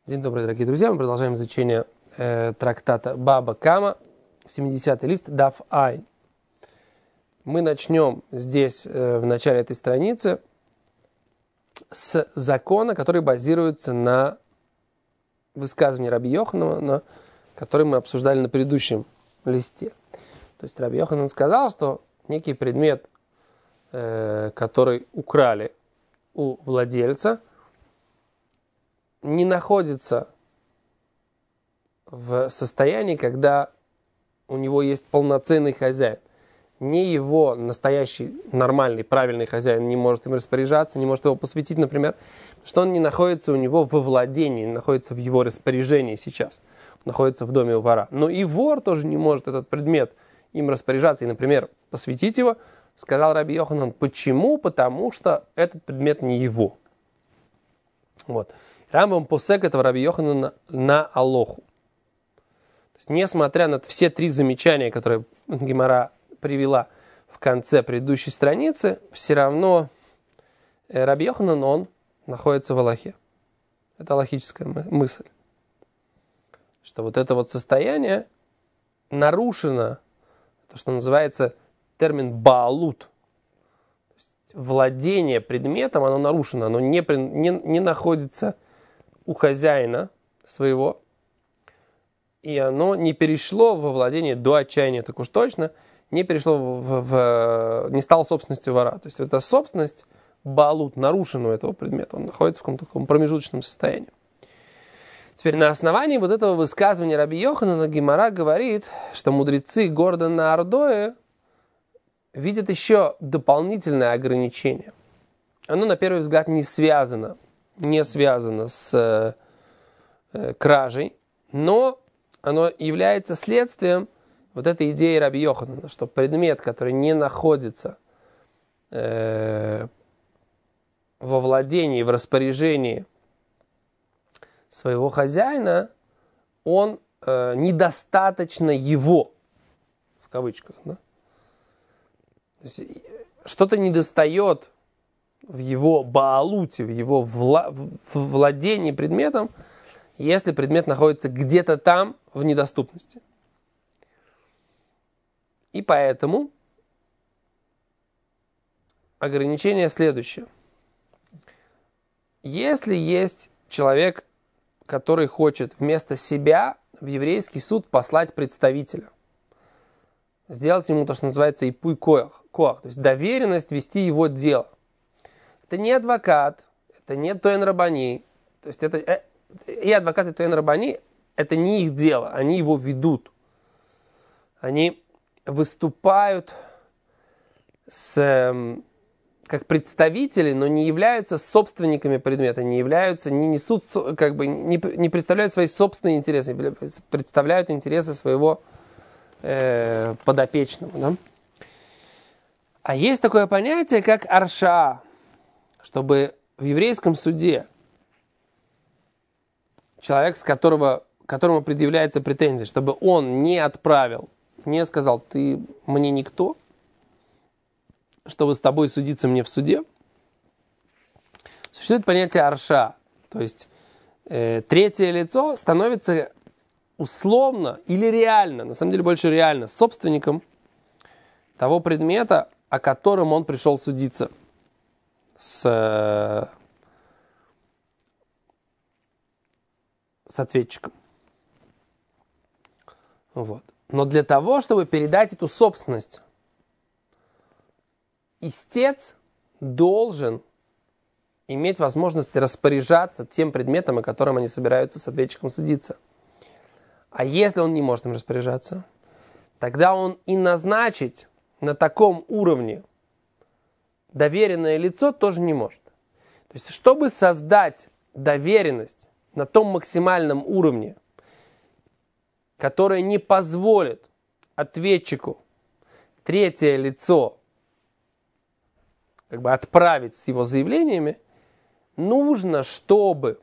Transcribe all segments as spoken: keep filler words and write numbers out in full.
День добрый, дорогие друзья. Мы продолжаем изучение э, трактата Баба Кама, семидесятый лист, Даф Айн. Мы начнем здесь, э, в начале этой страницы, с закона, который базируется на высказывании Раби Йоханана, который мы обсуждали на предыдущем листе. То есть Раби Йоханан сказал, что некий предмет, э, который украли у владельца, не находится в состоянии, когда у него есть полноценный хозяин. Не его настоящий, нормальный, правильный хозяин не может им распоряжаться, не может его посвятить, например, что он не находится у него во владении, не находится в его распоряжении сейчас, он находится в доме у вора. Но и вор тоже не может этот предмет им распоряжаться и, например, посвятить его, сказал Раби Йоханан. Почему? Потому что этот предмет не его. Вот. Рамбам посек этого Раби Йоханана на алоху. То есть, несмотря на все три замечания, которые Гемара привела в конце предыдущей страницы, все равно Раби Йоханан, он находится в алохе. Это алохическая мысль. Что вот это вот состояние нарушено, то, что называется термин баалут. То есть, владение предметом, оно нарушено, оно не, не, не находится у хозяина своего, и оно не перешло во владение до отчаяния, так уж точно, не перешло в, в не стало собственностью вора. То есть это собственность баалут, нарушена у этого предмета, он находится в каком-то таком промежуточном состоянии. Теперь на основании вот этого высказывания Раби Йоханана Гемара говорит, что мудрецы города Наардое видят еще дополнительное ограничение. Оно на первый взгляд не связано не связано с э, кражей, но оно является следствием вот этой идеи Раби Йоханана, что предмет, который не находится э, во владении, в распоряжении своего хозяина, он э, недостаточно его, в кавычках, да? То есть, что-то недостает в его баалуте, в его вла- в владении предметом, если предмет находится где-то там в недоступности. И поэтому ограничение следующее. Если есть человек, который хочет вместо себя в еврейский суд послать представителя, сделать ему то, что называется ипуй коах, коах, то есть доверенность вести его дело. Это не адвокат, это не тоэн рабани. То есть это э, и адвокат, и тоэн рабани, это не их дело, они его ведут. Они выступают с, э, как представители, но не являются собственниками предмета, не являются, не несут, как бы, не, не представляют свои собственные интересы, представляют интересы своего э, подопечного. Да? А есть такое понятие, как арша. Чтобы в еврейском суде человек, с которого, которому предъявляется претензия, чтобы он не отправил, не сказал, ты мне никто, чтобы с тобой судиться мне в суде, существует понятие арша. То есть э, третье лицо становится условно или реально, на самом деле больше реально, собственником того предмета, о котором он пришел судиться с, с ответчиком. Вот. Но для того, чтобы передать эту собственность, истец должен иметь возможность распоряжаться тем предметом, о котором они собираются с ответчиком судиться. А если он не может им распоряжаться, тогда он и назначить на таком уровне доверенное лицо тоже не может. То есть, чтобы создать доверенность на том максимальном уровне, которое не позволит ответчику третье лицо как бы отправить с его заявлениями, нужно, чтобы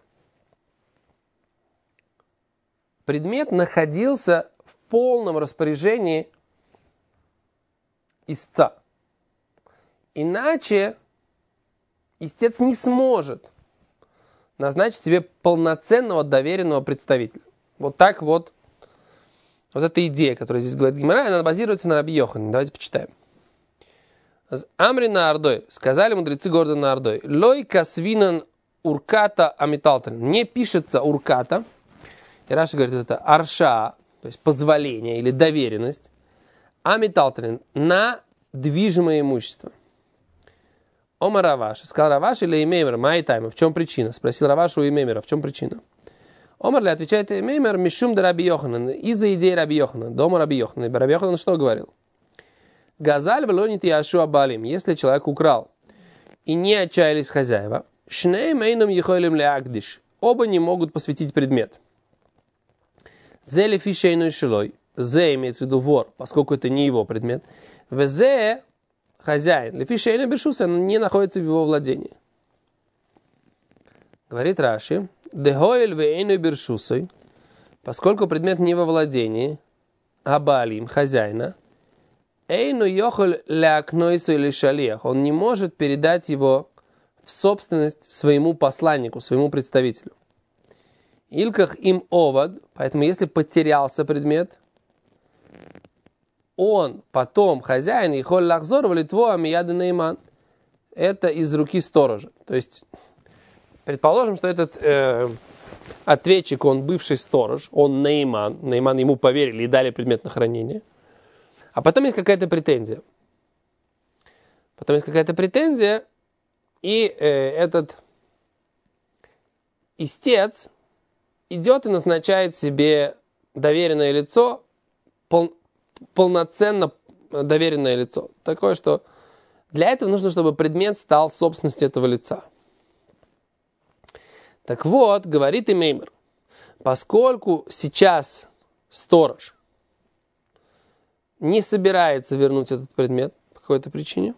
предмет находился в полном распоряжении истца. Иначе истец не сможет назначить себе полноценного доверенного представителя. Вот так вот, вот эта идея, которая здесь говорит Гемара, она базируется на Раби Йохане. Давайте почитаем. Амри на Ардой, сказали мудрецы города на Ардой, лой касвинан урката амиталтен. Не пишется урката, и Раши говорит, это арша, то есть позволение или доверенность, амиталтен на движимое имущество. Ома Раваши. Сказал Раваши или Имеймер, Майтайма, в чем причина? Спросил Равашу у Имеймера, в чем причина? Омар ли отвечает Имеймер, Мишум да Раби Йоханан, из-за идеи Раби Йоханана, дома Раби Йоханана. Раби Йоханан что говорил? Газаль велонит яшу абалим, если человек украл и не отчаялись хозяева, шней мейном ехойлем леагдиш, оба не могут посвятить предмет. Зе лефи шейной шилой, зе имеется в виду вор, поскольку это не его предмет, взе хозяин, лефи шейной бешуса, не находится в его владении. Говорит Раши, дехойль вейной бешусой, поскольку предмет не во владении, абалим, хозяина, эйну йохоль лякнойсу или шалиях, он не может передать его в собственность своему посланнику, своему представителю. Илках им овад, поэтому если потерялся предмет, он потом, хозяин, ихоль лахзор валитво амияды наиман, это из руки сторожа. То есть, предположим, что этот э, ответчик, он бывший сторож, он наиман, наиман ему поверили и дали предмет на хранение, а потом есть какая-то претензия. Потом есть какая-то претензия, и э, этот истец идет и назначает себе доверенное лицо, пол, полноценно доверенное лицо. Такое, что для этого нужно, чтобы предмет стал собственностью этого лица. Так вот, говорит Имеймер, поскольку сейчас сторож не собирается вернуть этот предмет по какой-то причине,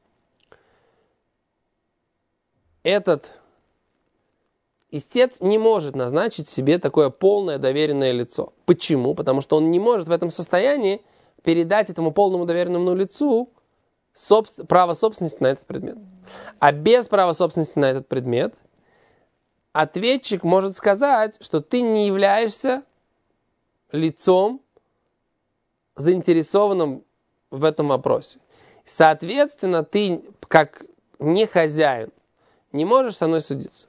этот истец не может назначить себе такое полное доверенное лицо. Почему? Потому что он не может в этом состоянии передать этому полному доверенному лицу собс- право собственности на этот предмет. А без права собственности на этот предмет ответчик может сказать, что ты не являешься лицом, заинтересованным в этом вопросе. Соответственно, ты, как не хозяин, не можешь со мной судиться.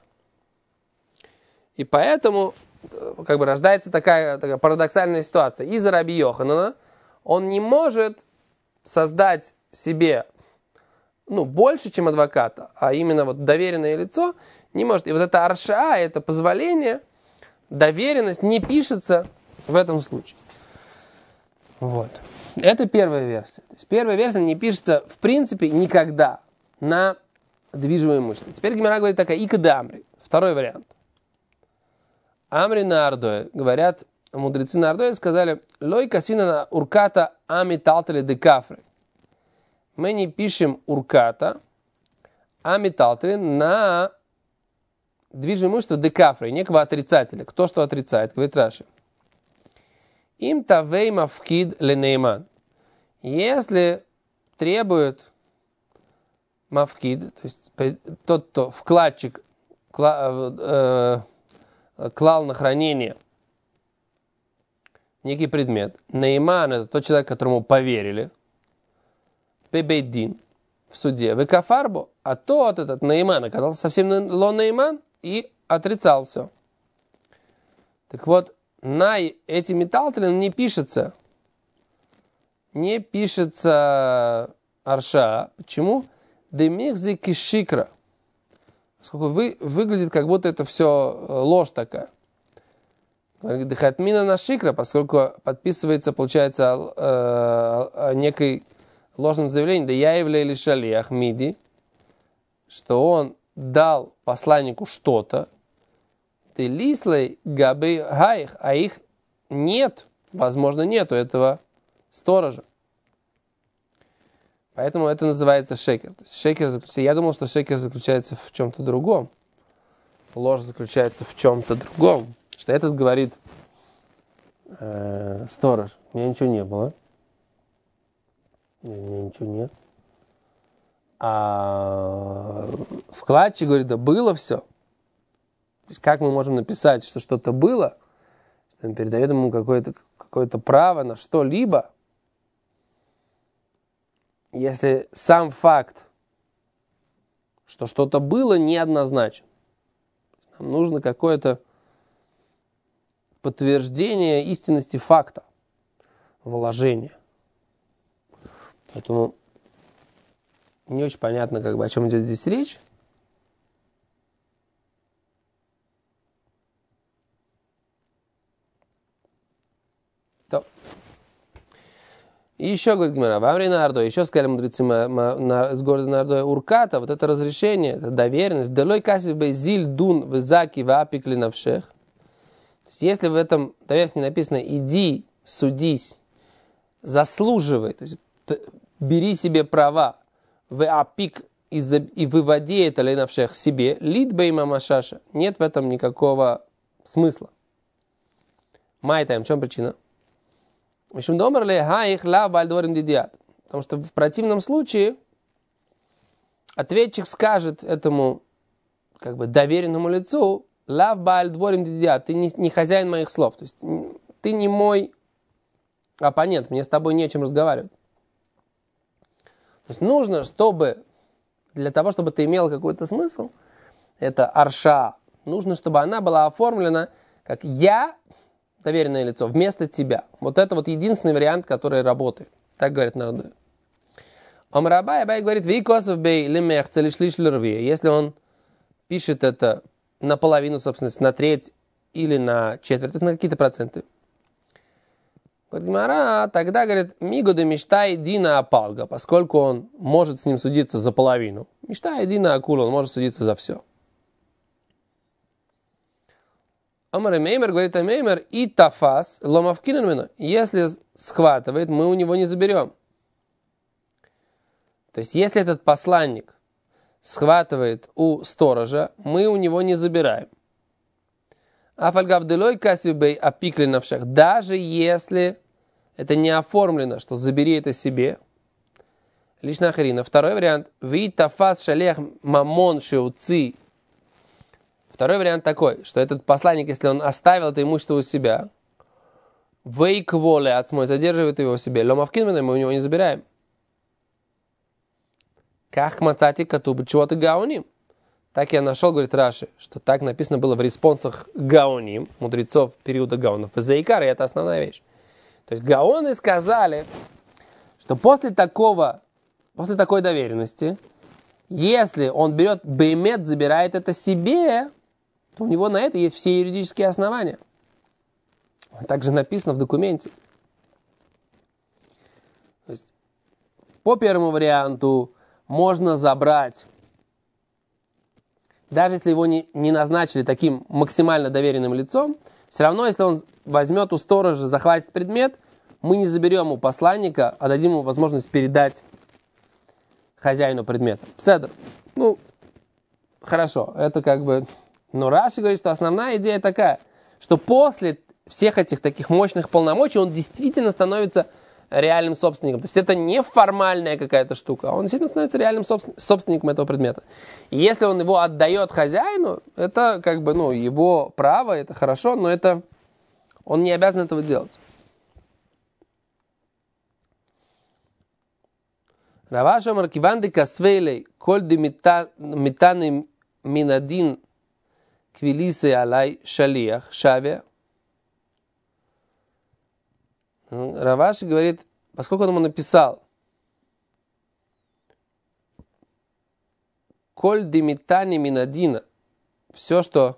И поэтому как бы рождается такая, такая парадоксальная ситуация. Из-за Раби Йоханана он не может создать себе ну, больше, чем адвоката, а именно вот доверенное лицо не может. И вот это арша, это позволение, доверенность не пишется в этом случае. Вот. Это первая версия. То есть первая версия не пишется в принципе никогда на движимое имущество. Теперь Гемара говорит такая, икада амри. Второй вариант. Амри на Ардое. Говорят, мудрецы на Ардое сказали, лой касвина на урката ами талтали де кафры. Мы не пишем урката ами талтали на движимое имущество де кафры, некого отрицателя. Кто что отрицает, говорит Раши. Им тавей мавкид ленейман. Если требует мавкид, то есть тот, кто вкладчик кла, э, клал на хранение некий предмет, нейман это тот человек, которому поверили, бейдин в суде, векафарбу, а тот этот нейман оказался совсем ло нейман и отрицал все. Так вот, на эти металлы не пишется, не пишется арша. Почему? Демихзи кишикра. Поскольку вы, выглядит, как будто это все ложь такая. Дехатмина на шикра, поскольку подписывается, получается, э, некой ложном заявлении, да я являюсь шали Ахмиди, что он дал посланнику что-то, ты лислей габы гаих, а их нет, возможно, нету этого сторожа. Поэтому это называется шекер. То есть шекер заключается, я думал, что шекер заключается в чем-то другом. Ложь заключается в чем-то другом. Что этот говорит э, сторож, у меня ничего не было. У меня ничего нет. А вкладчик говорит, да было все. То есть как мы можем написать, что что-то было, что он передает ему какое-то, какое-то право на что-либо, если сам факт, что что-то было, неоднозначен. Нам нужно какое-то подтверждение истинности факта, вложения. Поэтому не очень понятно, как бы, о чем идет здесь речь. То. И еще, говорит Гмара, Вамри Нардо, еще сказали мудрецы с города Нардо, Урката, вот это разрешение, это доверенность, Делой касив бейзиль дун визаки вапикли навшех. То есть, если в этом доверенности написано, иди, судись, заслуживай, то есть, бери себе права, в апик и выводи это лейнавшех себе, лид бейма машаша, нет в этом никакого смысла. Майтайм, в чем причина? Потому что в противном случае ответчик скажет этому как бы доверенному лицу, лав баль дворим дидиат, ты не, не хозяин моих слов, то есть ты не мой оппонент, мне с тобой не о чем разговаривать. То есть нужно, чтобы для того, чтобы ты имел какой-то смысл, это арша, нужно, чтобы она была оформлена как я, доверенное лицо, вместо тебя. Вот это вот единственный вариант, который работает. Так говорит Нардо. Омрабай, Абай говорит, если он пишет это наполовину, собственно, на треть или на четверть, то есть на какие-то проценты. Говорит Гмара, тогда, говорит, мигода мечтай дина апалга, поскольку он может с ним судиться за половину. Мечтай дина акула, он может судиться за все. Амар Меймер говорит, а Меймер и тафас ломавкинен, если схватывает, мы у него не заберем. То есть, если этот посланник схватывает у сторожа, мы у него не забираем. А фальгавделой касибей апикли навшах, даже если это не оформлено, что забери это себе. Лишь на харина. Второй вариант. Ви тафас шалех мамон шеуци. Второй вариант такой, что этот посланник, если он оставил это имущество у себя, вейкволе отсмой, задерживает его в себе, ломавкинмен, мы у него не забираем. Как мацати катубы, чего ты гауним? Так я нашел, говорит Раши, что так написано было в респонсах гауним, мудрецов периода гаунов. Заикар, и это основная вещь. То есть гаоны сказали, что после такого, после такой доверенности, если он берет беймет, забирает это себе, то у него на это есть все юридические основания. Также написано в документе. То есть, по первому варианту можно забрать, даже если его не, не назначили таким максимально доверенным лицом, все равно, если он возьмет у сторожа, захватит предмет, мы не заберем у посланника, а дадим ему возможность передать хозяину предмета. Седр. Ну, хорошо, это как бы... Но Раши говорит, что основная идея такая, что после всех этих таких мощных полномочий он действительно становится реальным собственником. То есть это не формальная какая-то штука, а он действительно становится реальным собственником этого предмета. И если он его отдает хозяину, это как бы, ну, его право, это хорошо, но это он не обязан этого делать. Раваша маркиванды касвейлей коль демитаны минадин квилисы алай шалиях шаве. Раваши говорит, поскольку он ему написал коль демитани минадина, все, что...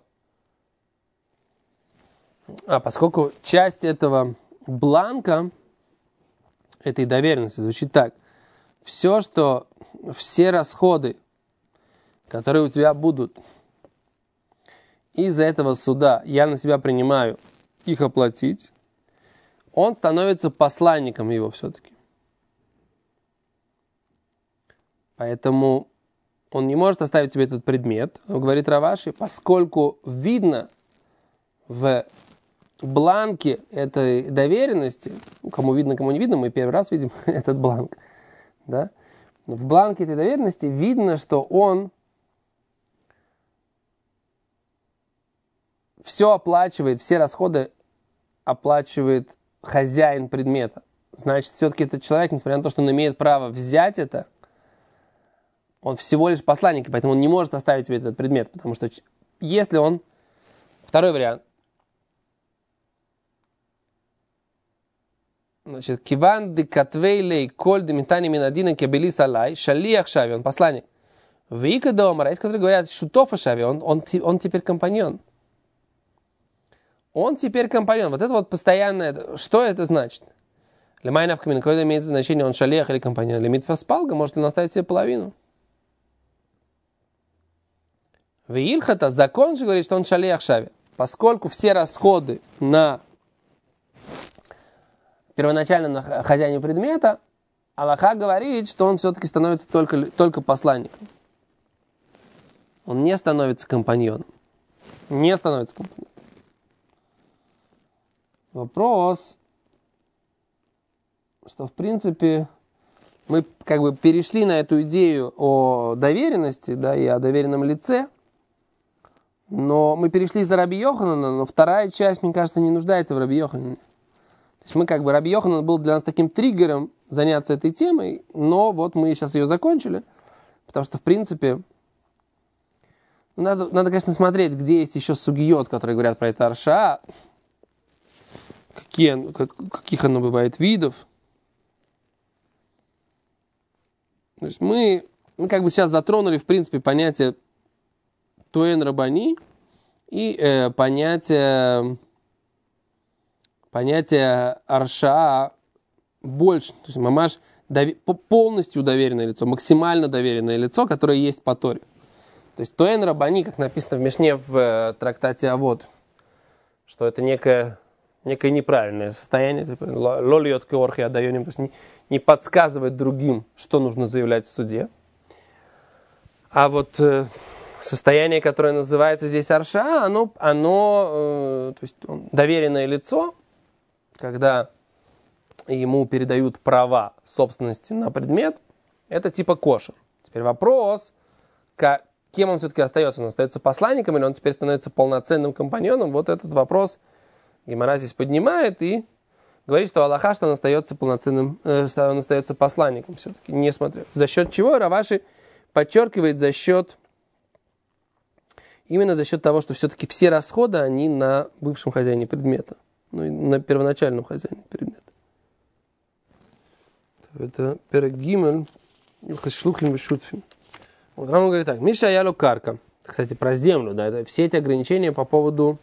А, поскольку часть этого бланка, этой доверенности звучит так. Все, что... Все расходы, которые у тебя будут из-за этого суда, я на себя принимаю их оплатить, он становится посланником его все-таки. Поэтому он не может оставить себе этот предмет, говорит Раваши, поскольку видно в бланке этой доверенности, кому видно, кому не видно, мы первый раз видим этот бланк, да? В бланке этой доверенности видно, что он все оплачивает, все расходы оплачивает хозяин предмета. Значит, все-таки этот человек, несмотря на то, что он имеет право взять это, он всего лишь посланник, и поэтому он не может оставить себе этот предмет, потому что если он... Второй вариант. Значит, киван де катвейлей коль де метани минадина кебели салай шалиях шави, он посланник. Вика дома, есть, которые говорят, шутофа шави, он, он, он теперь компаньон. Он теперь компаньон. Вот это вот постоянное... Что это значит? Для майнав камин, какое имеет значение, он шалиях или компаньон? Для митфаспалга, может ли он оставить себе половину? В Ильхата закон же говорит, что он шалиях шави. Поскольку все расходы на первоначально на хозяине предмета, Аллаха говорит, что он все-таки становится только, только посланником. Он не становится компаньоном. Не становится компаньоном. Вопрос, что в принципе мы как бы перешли на эту идею о доверенности, да, и о доверенном лице, но мы перешли за Раби Йоханана, но вторая часть, мне кажется, не нуждается в Раби Йоханане. То есть мы как бы, Раби Йоханан был для нас таким триггером заняться этой темой, но вот мы сейчас ее закончили, потому что в принципе надо, надо конечно, смотреть, где есть еще сугиот, которые говорят про это арша, какие, как, каких оно бывает видов. То есть мы, мы как бы сейчас затронули, в принципе, понятие туэн рабани и э, понятие, понятие арша больше. То есть мамаш дови, полностью доверенное лицо, максимально доверенное лицо, которое есть по Торе. То есть туэн рабани, как написано в Мишне в э, трактате Авот, что это некое, некое неправильное состояние, типа лолиот кеорхи адайоним, то есть не, не подсказывать другим, что нужно заявлять в суде. А вот э, состояние, которое называется здесь арша, оно, оно э, то есть он, доверенное лицо, когда ему передают права собственности на предмет, это типа кошер. Теперь вопрос, как, кем он все-таки остается? Он остается посланником или он теперь становится полноценным компаньоном? Вот этот вопрос Гемара здесь поднимает и говорит, что Аллаха, что он остается полноценным, э, что он остается посланником все-таки, несмотря. За счет чего Раваши подчеркивает, за счет, именно за счет того, что все-таки все расходы, они на бывшем хозяине предмета, ну, на первоначальном хозяине предмета. Это перегимен, шлухлим бешутфим. Вот Рамон говорит так, Миша яло карка. Кстати, про землю, да, это все эти ограничения по поводу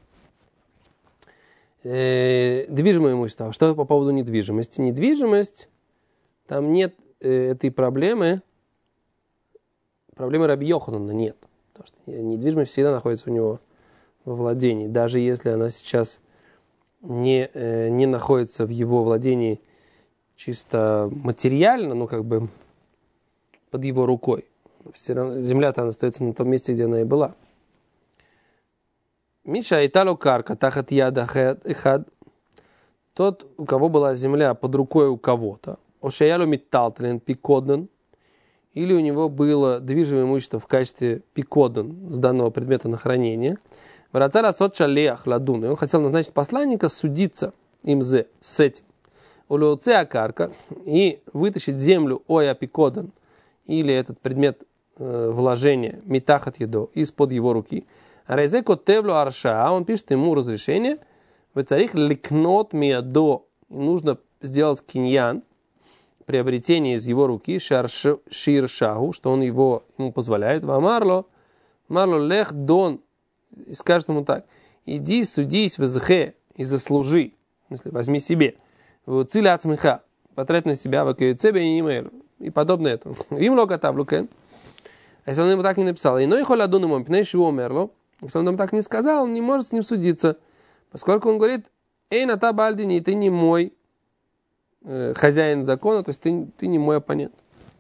э, движимого имущества. Что по поводу недвижимости? Недвижимость, там нет э, этой проблемы, проблемы Раби Йоханана нет. Потому что недвижимость всегда находится у него во владении. Даже если она сейчас не, э, не находится в его владении чисто материально, ну как бы под его рукой. Все равно земля-то она остается на том месте, где она и была. Миша итало карка тахат яда хад. Тот, у кого была земля под рукой у кого-то, ошаялу митталтлен пикоден, или у него было движимое имущество в качестве пикоден с данного предмета на хранение, врацара сотча леах ладун, и он хотел назначить посланника судиться им зе, с этим. Улеуцеа карка, и вытащить землю оя пикоден, или этот предмет э, вложения митахат едо из-под его руки. А рейзеко тевло арша, он пишет ему разрешение, в царих ликнот миадо, нужно сделать киньян, приобретение из его руки, ширшаху, что он его ему позволяет, вамарло, марло лех дон, и скажет ему так, иди судись в зхе и заслужи, в смысле, возьми себе, в циля ацмиха, потрать на себя, в акюцебе и имейлу. И подобное этому. Им логотаблукен. А если он ему так не написал, и но и холадун ему пнейши умерло, если он ему так не сказал, он не может с ним судиться, поскольку он говорит, эй, ната бальдини, ты не мой э, хозяин закона, то есть ты, ты не мой оппонент.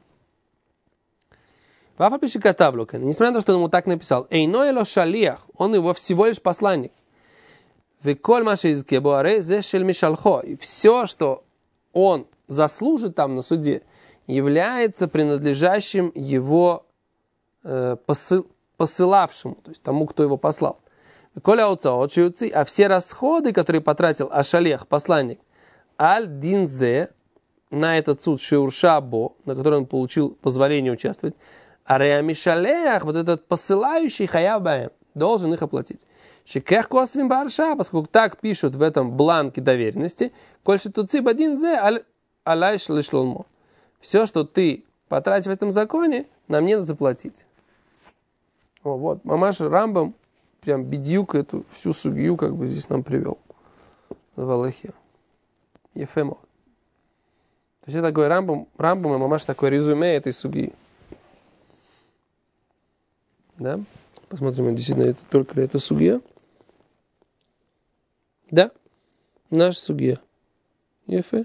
Вафа пишет катаблукен. Несмотря на то, что он ему так написал, эй, но эло шалиях, он его всего лишь посланник. Веколь маши из кебуаре зе шель мишалхо. И все, что он заслужит там на суде, является принадлежащим его э, посыл, посылавшему, то есть тому, кто его послал. Коля отца, а все расходы, которые потратил Ашалех, посланник, аль-динзе, на этот суд Шеуршабо, на который он получил позволение участвовать, а Реамишалех, вот этот посылающий Хаябаем, должен их оплатить. Шикех косвим барша, поскольку так пишут в этом бланке доверенности, кольше туциб один зе алайш лишлолмо. Все, что ты потратишь в этом законе, нам не надо заплатить. О, вот, мамаш Рамбам прям бедюк эту всю сугию как бы здесь нам привел в Аллахе. Ефемо. То есть это такой Рамбам, Рамбам и мамаш такое резюме этой сугии. Да? Посмотрим, действительно, это только ли это сугия. Да, наш сугия. Ефе.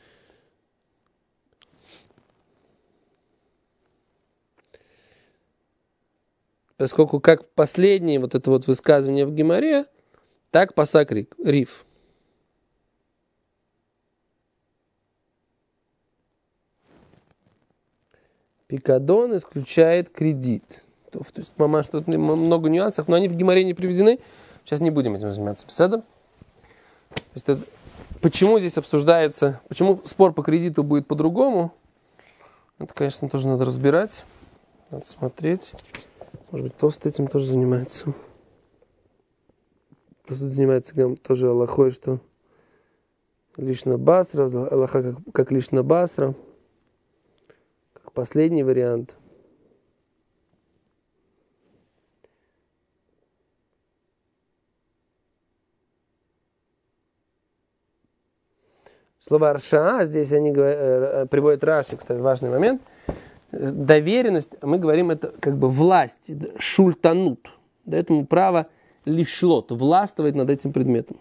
Поскольку как последнее вот это вот высказывание в Гемаре, так пасак Риф. Пикадон исключает кредит. То, то есть, мама, что много нюансов, но они в Гемаре не приведены. Сейчас не будем этим заниматься. Беседа. То есть, это, почему здесь обсуждается, почему спор по кредиту будет по-другому, это, конечно, тоже надо разбирать, надо смотреть. Может быть, Тост этим тоже занимается. Просто занимается тоже Аллахой, что лишна басра, Аллаха как, как лишна басра, как последний вариант. Слово арша, здесь они говорят, приводят Раши, кстати, важный момент. Доверенность, мы говорим, это как бы власть, шультанут. Дает ему право лишлот, властвовать над этим предметом.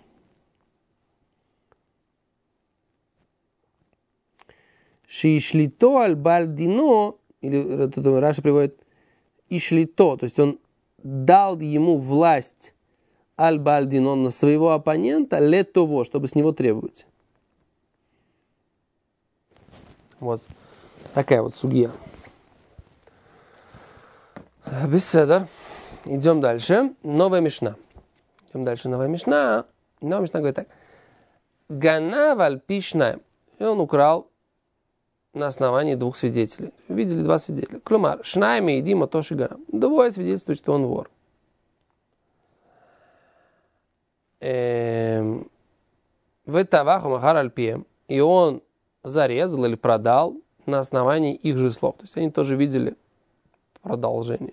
Шиишлито аль-бальдино, или Раша приводит ишлито, то есть он дал ему власть аль-бальдино на своего оппонента летово, чтобы с него требовать. Вот такая вот сугия. Беседер. Идем дальше. Новая мишна. Идем дальше. Новая мишна. Новая мишна говорит так. Ганаваль пишнаем. И он украл на основании двух свидетелей. Видели два свидетеля. Клюмар. Шнайми и Дима Тоши Гана. Двое свидетельствуют, что он вор. В Таваху Махар Альпием. И он зарезал или продал на основании их же слов. То есть они тоже видели продолжение.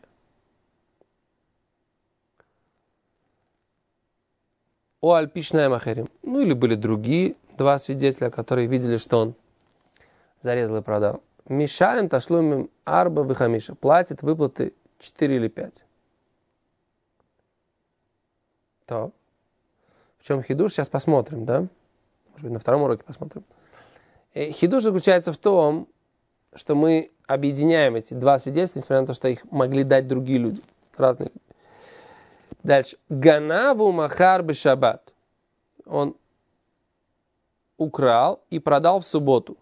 О Альпишная Махарим. Ну или были другие два свидетеля, которые видели, что он зарезал и продал. Мишалим ташлумим арба вихамиша. Платит выплаты четыре или пять. То. В чем хидуш? Сейчас посмотрим, да? Может быть, на втором уроке посмотрим. Хидуш заключается в том, что мы объединяем эти два свидетельства, несмотря на то, что их могли дать другие люди, разные люди. Дальше. Ганаву махар бешаббат. Он украл и продал в субботу.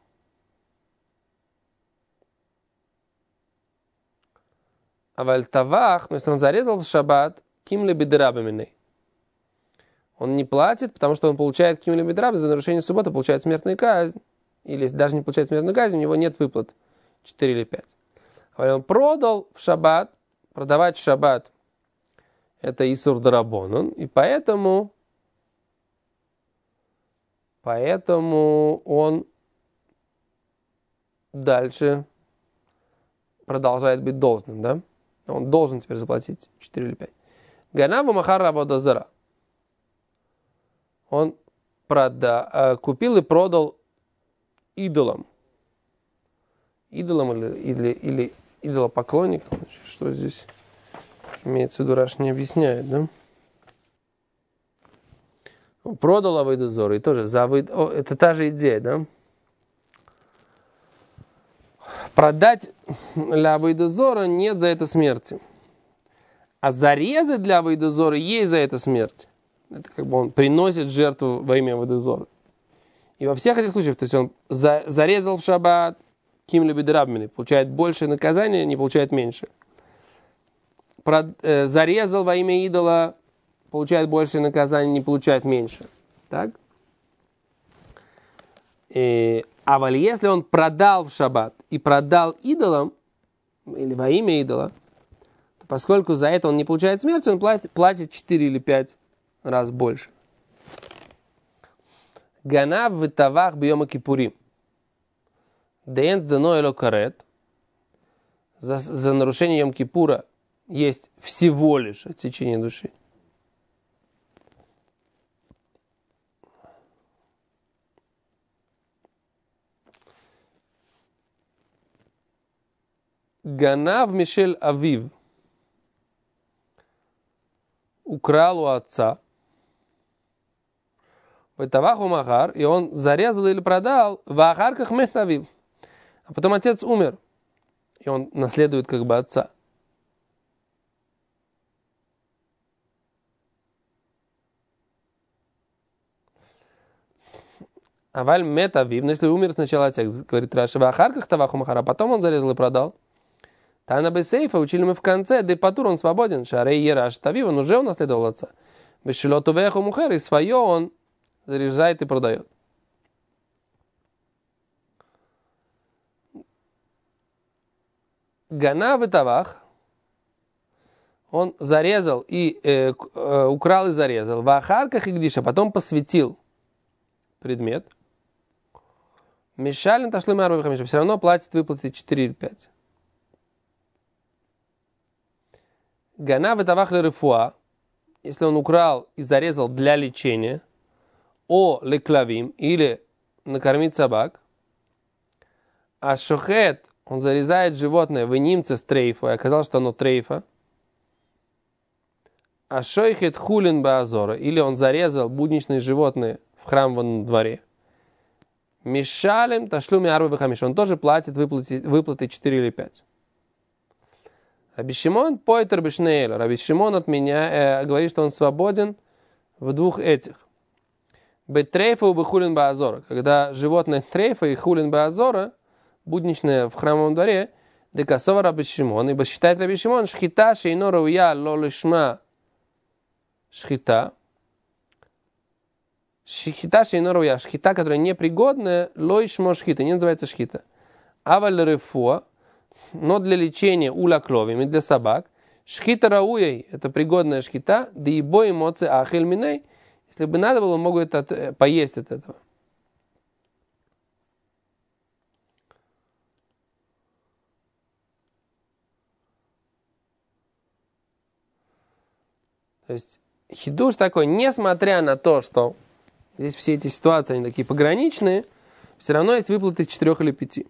А вальтавах, но если он зарезал в шаббат, ким ли бедерабаминей. Он не платит, потому что он получает ким ли бедраб, за нарушение субботы получает смертную казнь. Или если даже не получает смертную казнь, у него нет выплат четыре или пять. А он продал в шаббат, продавать в шаббат это исур дарабонан, и поэтому, поэтому он дальше продолжает быть должным, да? Он должен теперь заплатить четыре или пять. Ганаву махар рабодазара. Он прода, купил и продал идолам. Идолам или, или, или идолопоклонникам. Что здесь имеется в виду, Раш не объясняет, да? Он продал авойдозор, и тоже за авойд... О, это та же идея, да? Продать для авойдозора нет за это смерти. А зарезать для авойдозора есть за это смерть. Это как бы он приносит жертву во имя авойдозора. И во всех этих случаях, то есть он за, зарезал в шаббат, ким любит рабмины, получает больше наказания, не получает меньше. Про, э, зарезал во имя идола, получает больше наказания, не получает меньше. Так? И, а вот если он продал в шаббат и продал идолам, или во имя идола, то поскольку за это он не получает смерти, он платит, платит четыре или пять раз больше. Ганав в тавах бьема кипурим. Деенс дано эло карет. За, за нарушение Йом-Кипура есть всего лишь отсечение души. Ганав Мишель Авив. Украл у отца. Ватаваху махар, и он зарезал или продал в ахарках мет Авив. А потом отец умер. И он наследует как бы отца. Аваль метавив, но если умер сначала отец, говорит Раши, в ахарках таваху махара, потом он зарезал и продал. Тана бесейфа, учили мы в конце, да и патур он свободен, шарей ераш тавив, он уже унаследовал отца. Бешилоту веху мухер, и свое он заряжает и продает. Гана в тавах, он зарезал и э, э, украл и зарезал. В ахарках и гдиша, потом посвятил предмет. Мишалин ташлы марвы хамиша, все равно платит выплаты четыре или пять. Гана в тавах лерифуа, если он украл и зарезал для лечения, о леклавим, или накормить собак, а шохет, он зарезает животное в немце с трейфа, и оказалось, что оно трейфа, а шойхет хулин баазора, или он зарезал будничные животные в храмовом дворе, мишалем ташлуми арбы хамиш, он тоже платит выплаты, выплаты четыре или пять. Раби Шимон пойтер бешнеэль, Раби Шимон от меня э, говорит, что он свободен в двух этих. Бетрейфа у бехулин баазора, когда животное трейфа и хулин баазора, будничное в храмовом дворе, декасова Раби Шимон, ибо считает Раби Шимон, шхита шейно рауя ло лишма шхита, шхита шейно рауя, шхита, которая непригодная, ло лишмо шхита, не называется шхита. Аваль рефуа, но для лечения ула кровью и для собак, шхита рауей, это пригодная шхита, да и бой эмоции ахель миней, если бы надо было, он мог это, поесть от этого. То есть хидуш такой, несмотря на то, что здесь все эти ситуации, они такие пограничные, все равно есть выплаты четырех или пяти.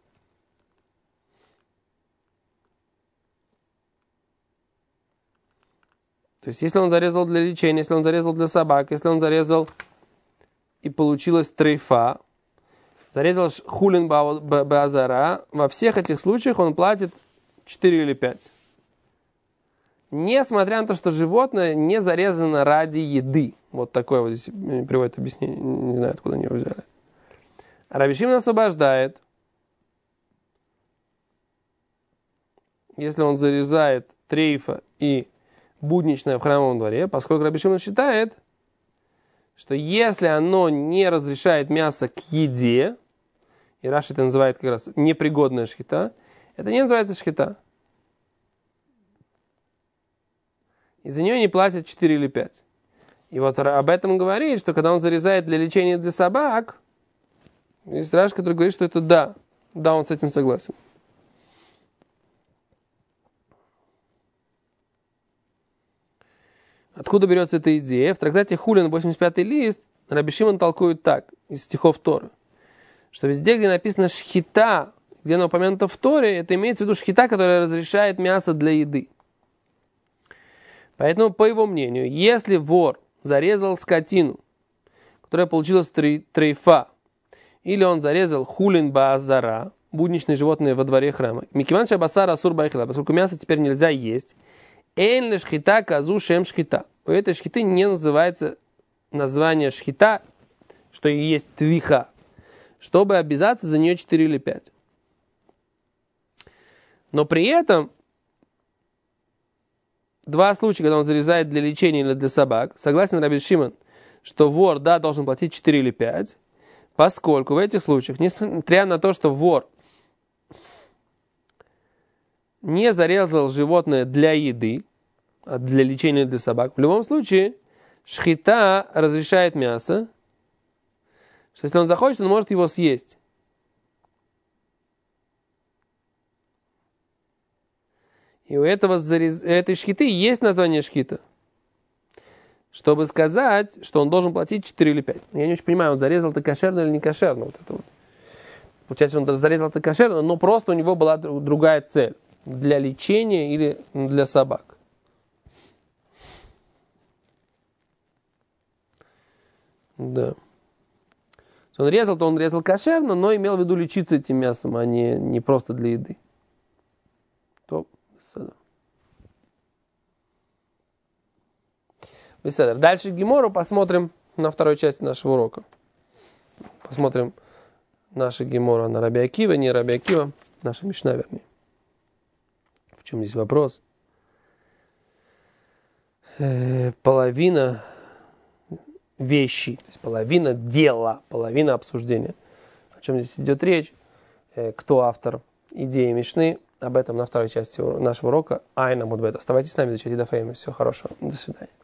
То есть если он зарезал для лечения, если он зарезал для собак, если он зарезал и получилась трейфа, зарезал хулин баазара, во всех этих случаях он платит четыре или пять. Несмотря на то, что животное не зарезано ради еды. Вот такое вот здесь приводит объяснение. Не знаю, откуда они его взяли. А Раби Шимон освобождает, если он зарезает трейфа и будничное в храмовом дворе, поскольку Раби Шимон считает, что если оно не разрешает мясо к еде, и Раши это называет как раз непригодная шхита, это не называется шхита. И за нее не платят четыре или пять. И вот об этом говорит, что когда он зарезает для лечения для собак, есть Раши, который говорит, что это да. Да, он с этим согласен. Откуда берется эта идея? В трактате Хулин, восемьдесят пятый лист, Раби Шимон толкует так, из стихов Торы, что везде, где написано шхита, где оно упомянуто в Торе, это имеется в виду шхита, которая разрешает мясо для еды. Поэтому, по его мнению, если вор зарезал скотину, которая получилась трейфа, или он зарезал хулин баазара, будничные животные во дворе храма, микиван шабасар асур байхила, поскольку мясо теперь нельзя есть, эйн ле шхита казу шем шхита. У этой шхиты не называется название шхита, что и есть твиха, чтобы обязаться за нее четыре или пять. Но при этом два случая, когда он зарезает для лечения или для собак. Согласен Раби Шимон, что вор, да, должен платить четыре или пять, поскольку в этих случаях, несмотря на то, что вор не зарезал животное для еды, а для лечения для собак, в любом случае шхита разрешает мясо, что если он захочет, он может его съесть. И у этого зарез... этой шхиты есть название шхита, чтобы сказать, что он должен платить четыре или пять. Я не очень понимаю, он зарезал это кошерно или не кошерно. Вот это вот. Получается, он зарезал это кошерно, но просто у него была другая цель. Для лечения или для собак. Да. Он резал, то он резал кошерно, но имел в виду лечиться этим мясом, а не, не просто для еды. То, беседа. Дальше Гемору посмотрим на второй части нашего урока. Посмотрим наша Гемора на Раби Акива, не Раби Акива, наша Мишна, вернее. В чем здесь вопрос? Э, половина вещи, то есть половина дела, половина обсуждения. О чем здесь идет речь? Э, кто автор идеи Мишны? Об этом на второй части нашего урока. Айна Мудбет. Оставайтесь с нами, изучайте Даф Йоми. Всего хорошего. До свидания.